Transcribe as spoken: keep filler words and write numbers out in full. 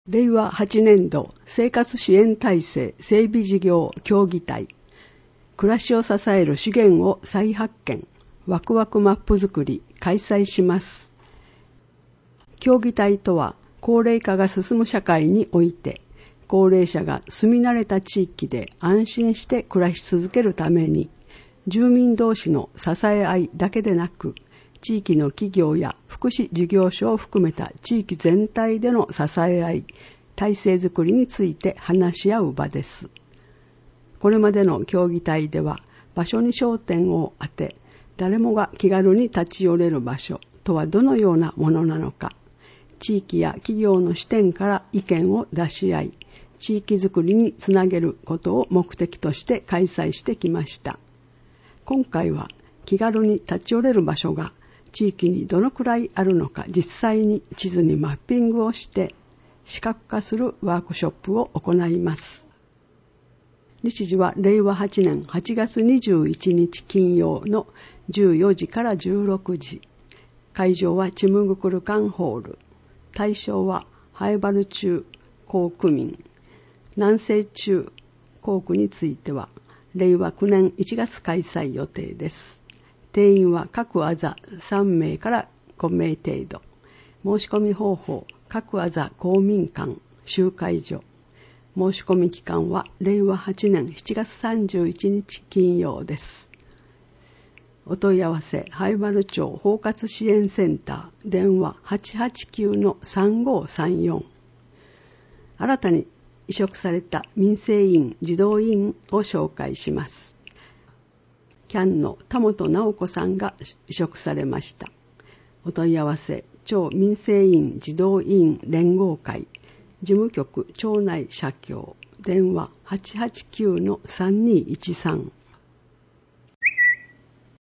れいわはちねんど生活支援体制整備事業協議体、暮らしを支える資源を再発見、ワクワクマップ作り開催します。協議体とは、高齢化が進む社会において、高齢者が住み慣れた地域で安心して暮らし続けるために、住民同士の支え合いだけでなく、地域の企業や福祉事業所を含めた地域全体での支え合い、体制づくりについて話し合う場です。これまでの協議体では、場所に焦点を当て、誰もが気軽に立ち寄れる場所とはどのようなものなのか、地域や企業の視点から意見を出し合い、地域づくりにつなげることを目的として開催してきました。今回は気軽に立ち寄れる場所が地域にどのくらいあるのか実際に地図にマッピングをして視覚化するワークショップを行います。日時はれいわはちねんはちがつにじゅういちにち金曜のじゅうよじからじゅうろくじ。会場はチムグクルカンホール。対象はハイバル中校区民。南西中校区についてはれいわきゅうねんいちがつ開催予定です。定員は各あざさんめいからごめい程度。申し込み方法、各あざ公民館、集会所。申し込み期間はれいわはちねんしちがつさんじゅういちにち金曜です。お問い合わせ、灰原町包括支援センター、電話 はちはちきゅうのさんごさんよん。新たに委嘱された民生委員、児童委員を紹介します。キャンの田本直子さんが委嘱されました。お問い合わせ、町民生委員児童委員連合会、事務局町内社協、電話 はちはちきゅうのさんにいちさん。